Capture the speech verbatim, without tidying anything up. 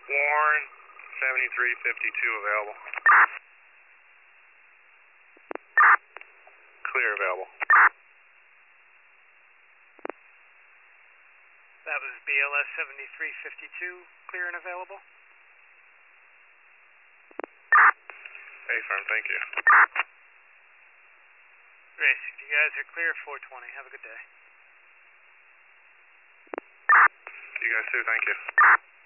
Warren, seventy-three fifty-two available. Clear available. That was B L S seventy-three fifty-two, clear and available. A-firm, thank you. Race, you guys are clear, four twenty. Have a good day. You guys too, thank you.